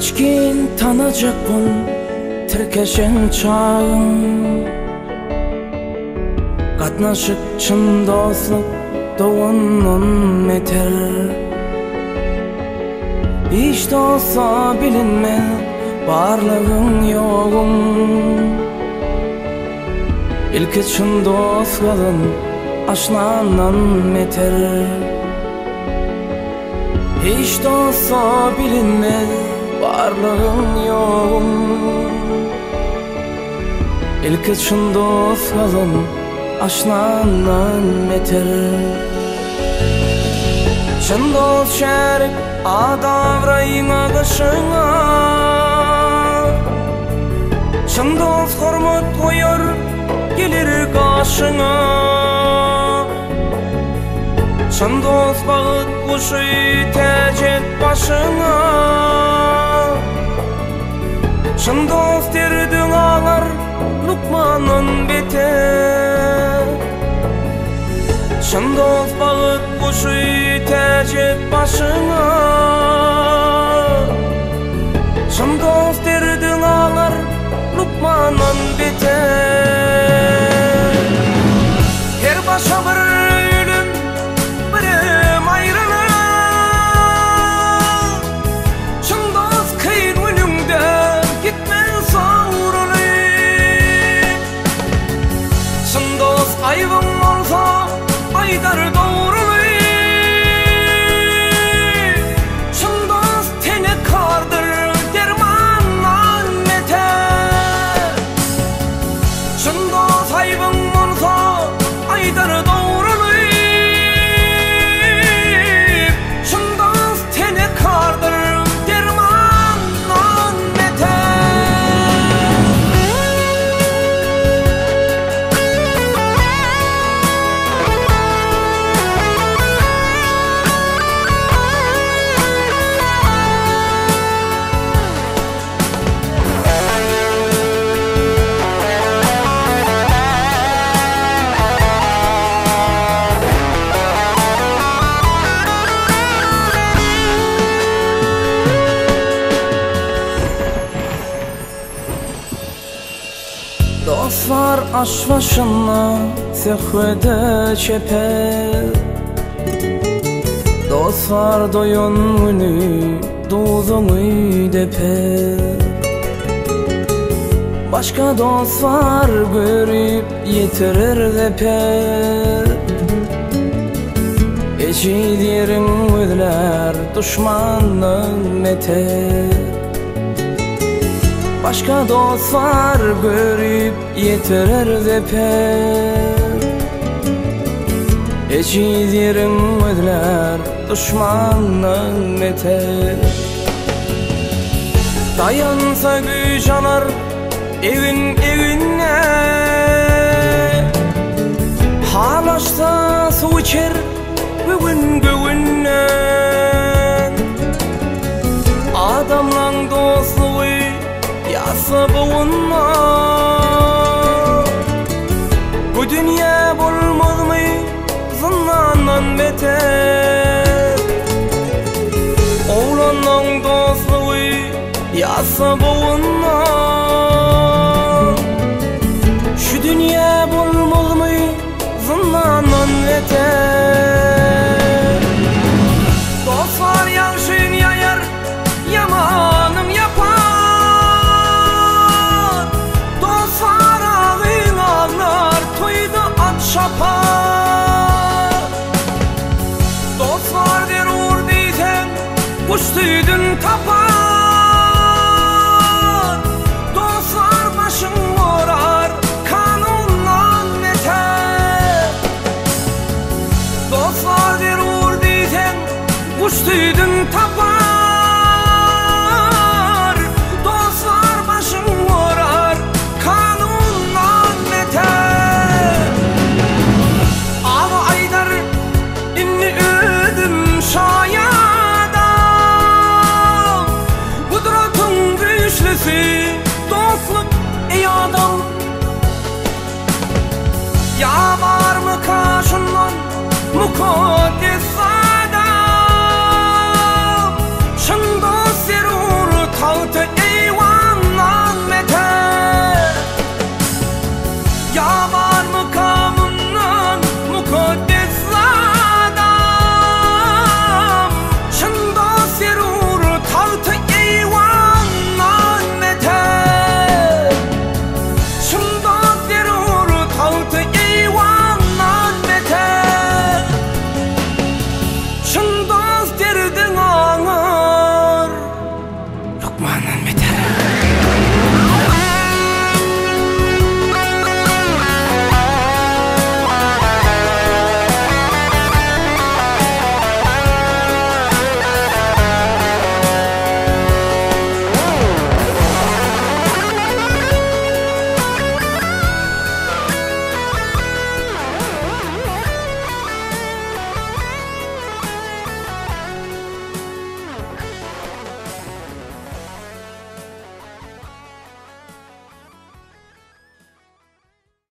Kechkin tanacakpın tirkeşen çağın, katnaşık çın dostluk doğunun meter. Hiç de olsa bilinme barlığın yoğun, İlki çın dost kalın aşnanan meter. Hiç de olsa bilinme varlığın yoğun, İlki çın dost kalın aşnanan meter. Çın dost şerik adavrayın ağışına, çın dost hormat koyar gelir karşına. Çın dost bağıt kuşu tecet başına, çın dost derdin ağlar Lukman'ın beter. Çın dost bağıt kuşu tecet başına, çın dost derdin ağlar Lukman'ın beter. Her başa bir ölüm, birim ayrılık, çın dost kıyın ölümden gitmez savrulup. Çın dost ayvın olsa aydar doğrulup, çın dost tene kardır dermanlan meter. Çın dost ayvın olsa aydar doğrulup, çın dost tene kardır dermanlan meter. Dostlar aş başına sehvede çeper, dostlar doyun günü dozunu deper. Başka dostlar görüp yetirir deper, eşidirin özler düşmanın meter. Başka dostlar görüp yetirir deper, eşidirin özler düşmanın meter. Dayansa güç anar evin evine, halaşsa su içer bugün güvünden. Adamlan dostluğu yasa boğunma, bu dünya bulmaz mı zınnanan beter. Oğlanın dostluğu yasa boğunma, şu dünya bulmaz mı zınnanan beter. Dostlar yanşın yayar, yamanım yapar, şapar. Dostlar der uğur deysen kuştuydun tapar. Dostlar başın morar kanundan beter. Dostlar der uğur deysen kuştuydun tapar. Dostlar başın morar kanundan beter. Dostluk ey adam, ya var mı karşından mukaddes adam? Çın dost zerur tal Yağma